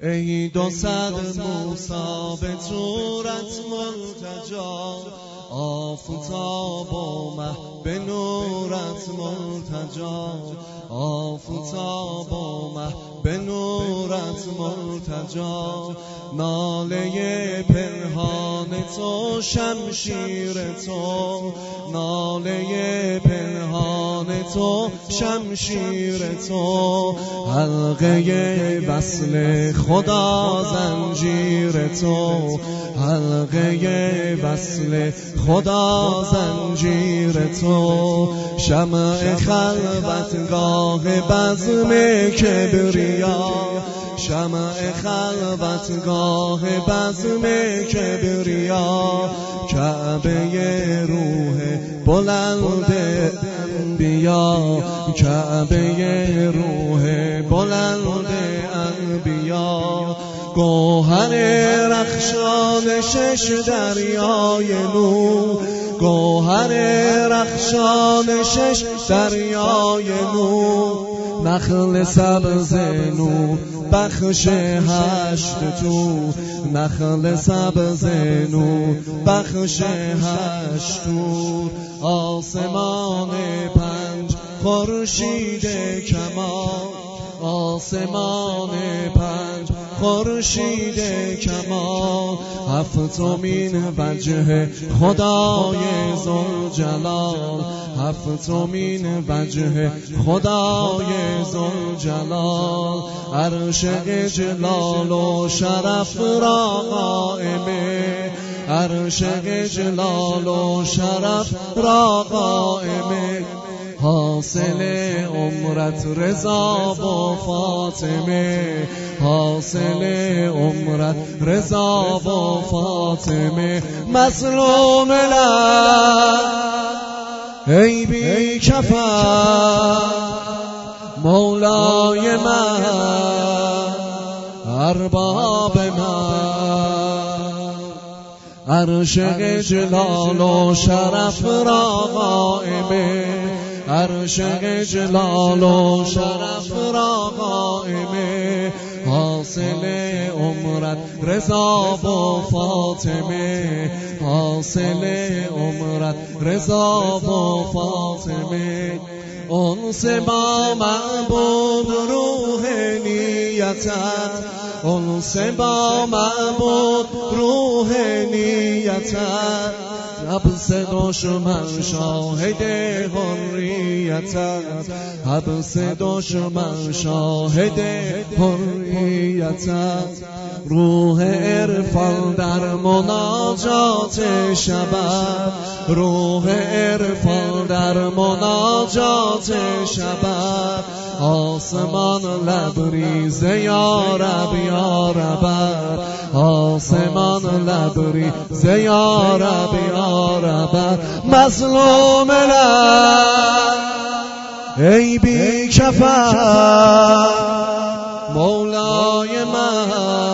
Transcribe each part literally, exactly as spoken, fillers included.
ای دو صد موسی به صورت ملتجا، آفتاب و مه به نورت ملتجا، آفتاب و مه به نورت ملتجا. ناله پنهان تو شمشیر تو، ناله پنهان تو شمشیر تو، حلقه وصل خدا زنجیر تو، حلقه وصل خدا زنجیر تو. شمع خلوتگاه بزم کبریا، شمع خلوتگاه بزم کبریا، کعبه روح بلند انبیا، کعبه روح بلند انبیا. گوهر رخشان شش دریای نور، گوهر رخشان شش دریای نور، نخل سبز نور بخش هشت تو، نخل سبز نور بخش هشت تو. آسمان پنج خورشید کمان، آسمان پنج خورشید کمان، هفتمین وجه خدای ذوالجلال، هفتمین وجه خدای ذوالجلال. عرش اجلال و شرف را قائمه، عرش اجلال و شرف را قائمه. حاصل عمرت رضا و فاطمه، حاصل عمرت رضا و فاطمه. مظلوم لب ای بی کفن مولای من، ارباب من، عرش اجلال و شرف را قائمه، عرش اجلال و شرف را قائمه. حاصل عمرت رضا و فاطمه، حاصل عمرت رضا و فاطمه. انس با معبود روح نیتت، انس با معبود روح نیتت، حبس دشمن شاهد حریتت، حبس دشمن شاهد حریتت. روح عرفان در مناجات شبت، روح عرفان در مناجات شبت. آسمان لبریز یا رب یا رب، آسمان لبریز یا رب یا رب. مظلوم لب ای بی کفن مولای من،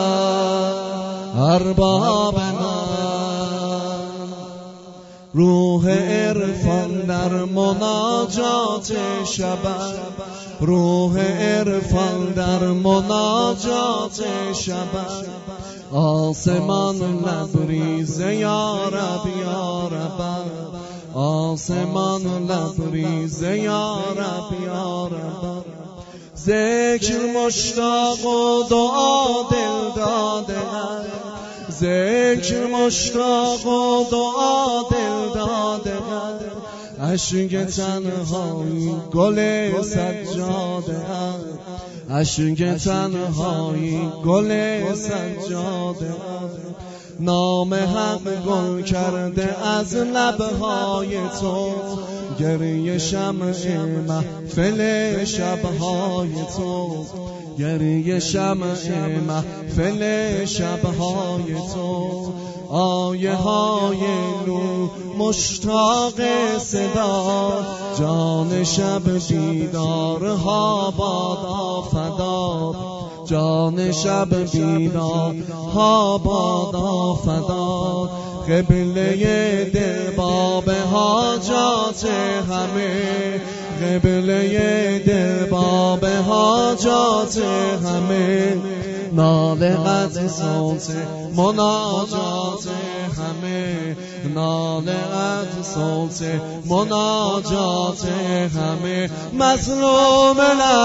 ارباب من. روح عرفان در مناجات شبت، روح عرفان در مناجات شبت. آسمان لبریز یا رب یا رب، آسمان لبریز یا رب یا رب. ذکر مشتاق و دعا دل داده، ذکر مشتاق و دعا دل داده. اشک تنهایی گل سجاده، اشک تنهایی گل سجاده. نام حق گل کرده از لبهای تو، گریه شمع محفل شبهای تو، گریه شمع محفل شبهای تو. آیه های نور مشتاق صدا، جان شب بیدارها بادا فدا، جان شب بیدارها بادا فدا. قبله دل باب حاجات همه، قبله دل باب حاجات همه. ناله از صوت مناجات همه، ناله از صوت مناجات همه. مظلوم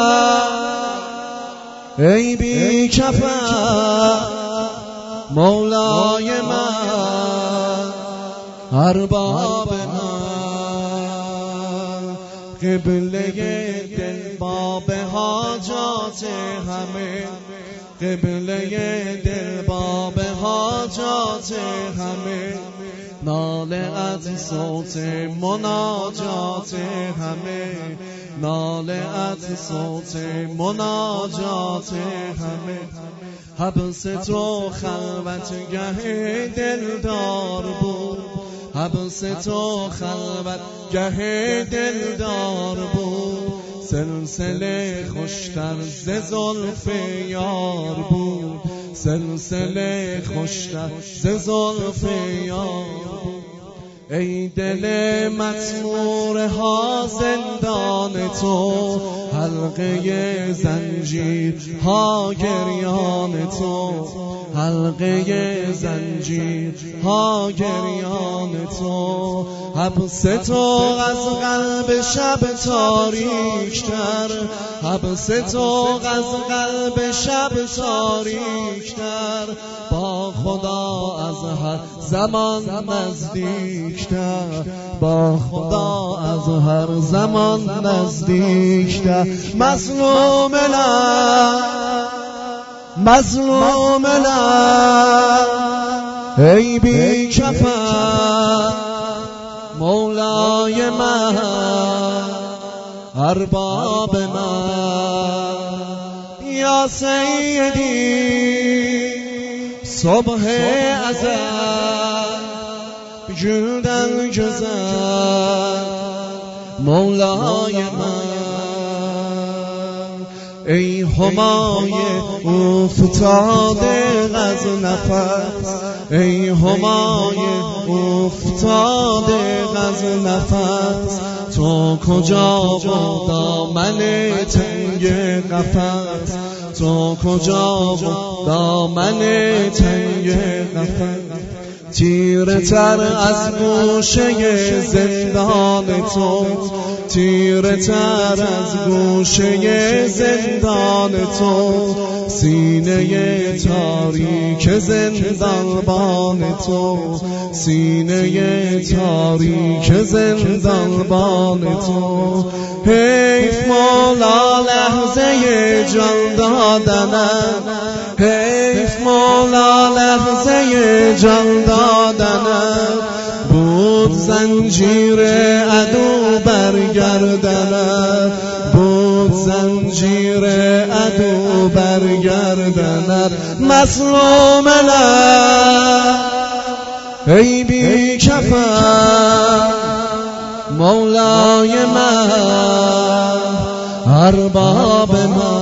ای بی کفن مولای من، ارباب من، قبله دل باب حاجات همه، قبله دل باب حاجات همه. ناله از صوت مناجات همه، ناله از صوت مناجات همه. حبس تو خلوتگه دلدار بود، حبس تو خلوتگه دلدار بود. سلسله خوشتر ز زلف یار بود، سلسله خوشتر ز زلف یار بود. ای دل مطمورها زندان تو، حلقه زنجیر ها گریان تو، حلقه زنجیر ها گریان تو. حبس تو از قلب شب تاریک‌تر، حبس تو از قلب شب تاریک‌تر. با خدا از هر زمان نزدیک‌تر، با خدا از هر زمان نزدیک‌تر. مظلوم من، مظلوم من، ای بی کفن مولای من، ارباب من. یا سیدی صبح ازل بجودن جزل مولای من. ای همای افتاده از نفس، ای همای افتاده از نفس. تو کجا و دامن تنگ قفس، تو کجا و دامن تنگ قفس. تیره تر از گوشه زندان تو، تیره تر از گوشه زندان تو. سینه تاریک زندانبان تو، سینه تاریک زندانبان تو. حیف مولا لحظه جان دادنم، حیف مولا لحظه جان دادنم. بود زنجیر عدو برگردنم، بود زنجیر عدو برگردنم. مظلوم ای بی کفن مولای من، ارباب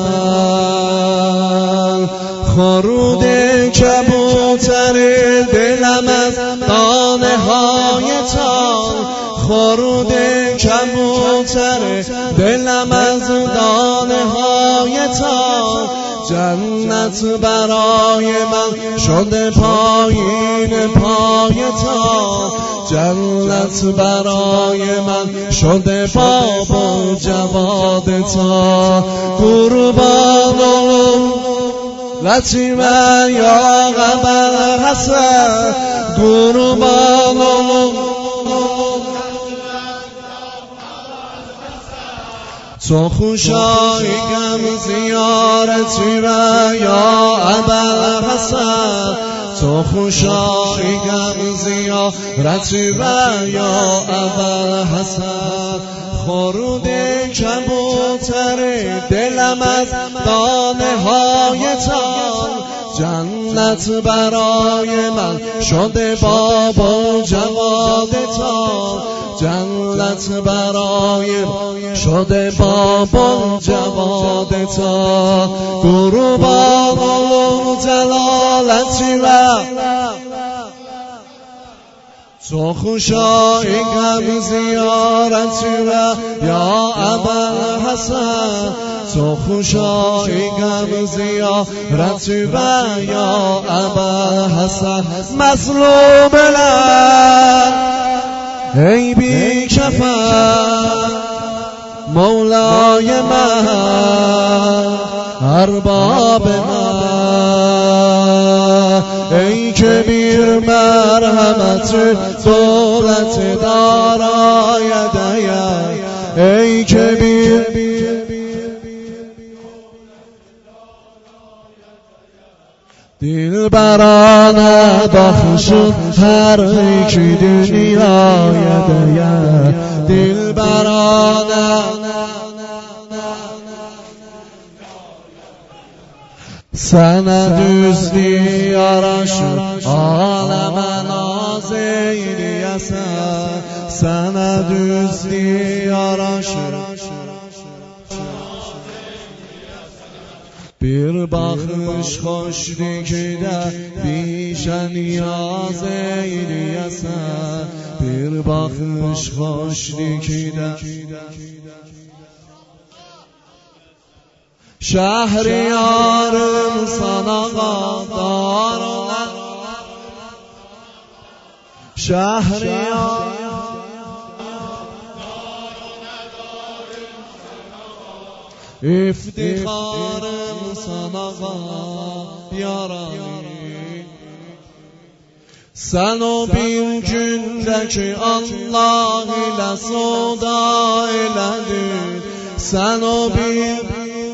من. خرود کبوتر دلم از دانه های تار، خرود کبوتر دلم از دانه های تار. جنت برای من شده پایین پایتان، جنت برای من شده باب و جوادتان. قربان لطیف یا قمر حسن، قربان تو خوشاییم زیارتی را یا ابوالحسن، تو خوشاییم زیارتی را یا ابوالحسن. خرود کبوتر دلم از دانه هایتان، جنت برای من شده باب و جوادتان، جنت برای شده باب و جوادتان. قربان جلالتی و تو خوشاییم زیارتی و یا ابوالحسن، تو خوشایی گم زیارت و یا ابا حسن مظلوم لن ای بی کفن مولای من ارباب من ای کبیر مرحمت دولت دارای دیم ای کبیر دل برانه بخشون هر ایکی دنیای دیم دل برانه سنه دوستی یارشون عالم نازیری اصن سنه دوستی یارشون bir bakış hoş dikide bir niyaz eyleyesen bir bakış hoş dikide Şehriyarım sana qadarlar Şehriyarım İftiharım sana yarami Sen o bir gündeki Allah ile soda eledin Sen o bir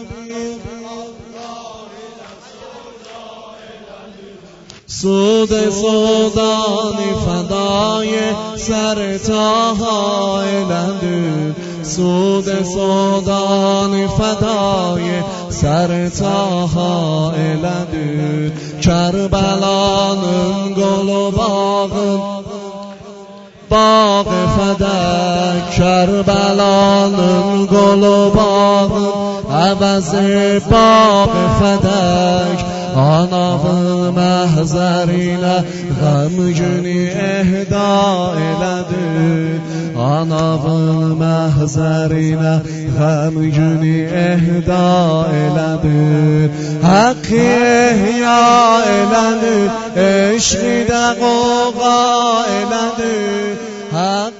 Sude sodani fedai ser taha eledin Sude sodani fedai ser taha eledin Kerbelanın golu bağın Bağı fedek Kerbelanın golu bağın Əvəzi bağı fedek Anavın məhzərinə Ғəm günü ehda elədi Anavın məhzərinə Ғəm günü ehda elədi Haqqı ehya elədi Eşqi də qoqa elədi Haqqı